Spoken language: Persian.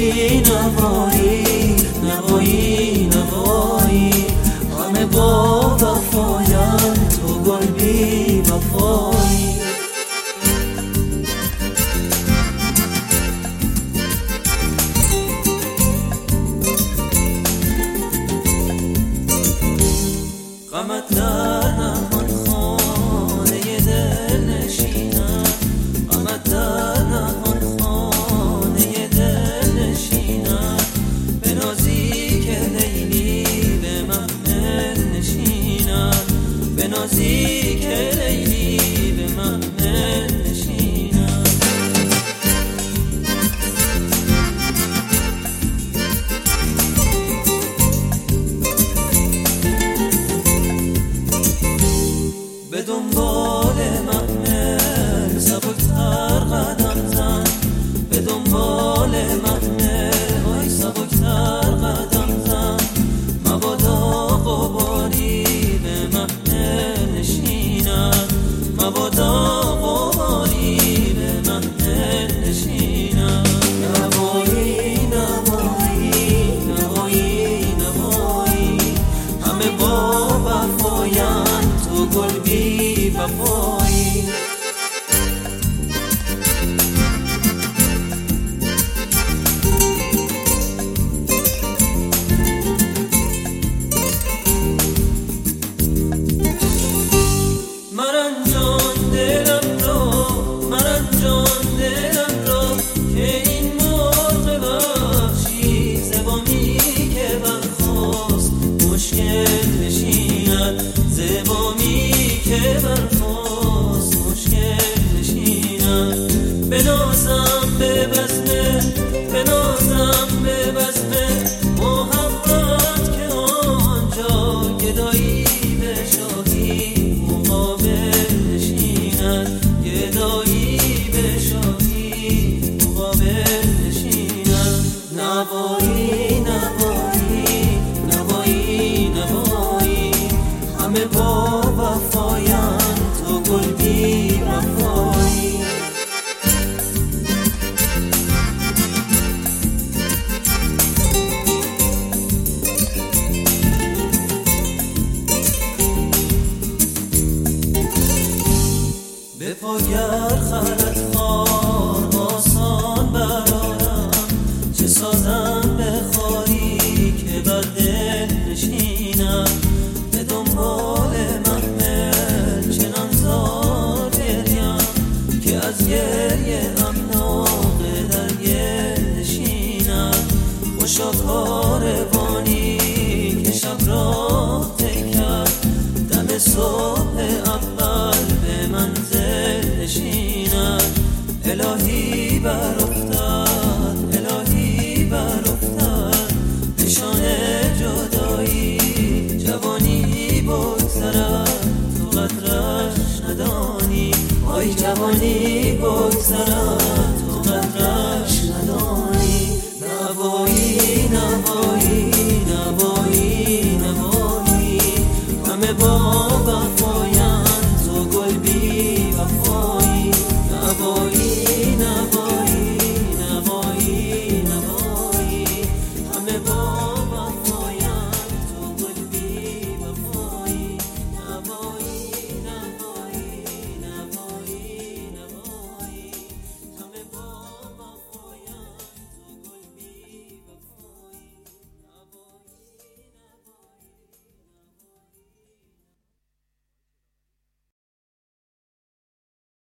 نوایی نوایی نوایی نوایی همه با وفاین تو گل بی وفایی غمت در نهان خانه دل نشینم غمت در نهان خانه دل نشینم به نازی که لیلی به محمل نشینم به نازی که لیلی به محمل نشینم به دنبال محمل سبکتر قدم زن به دنبال محمل وای سبکتر قدم زن مبادا غباری به محمل نشینم مبادا غباری به محمل نشینم نوایی نوایی نوایی نوایی همه با وفاین تو گل بی وفایی مرنجان دلم را که این مرغ وحشی زبامی که برخاست مشکل نشیند زبامی که برخاست مشکل نشیند بنازم به بزمه بنازم به بزمه محبت که آنجا گدایی به شاهی مقابل نشیند گدایی به شاهی مقابل نشیند نوایی نوایی نوایی نوایی همه با وفاین تو گل بی وفایی به پاگر خلط خار آسان برارم چه سازم به خاری که بر دل نشینم به دنبال محمل چنان زار گریم که از گریه امناقه در گل نشینم خوشا کاروانی که شب راه کرد دم صبح اول به منزل نشینم الهی بر افتاد الهی بر افتاد نشان جدایی جوانی بگذرد تو قدرش ندانی آی جوانی بگذرد تو قدرش ندانی نوایی نوایی نوایی نوایی همه با وفاین تو گل بی وفایی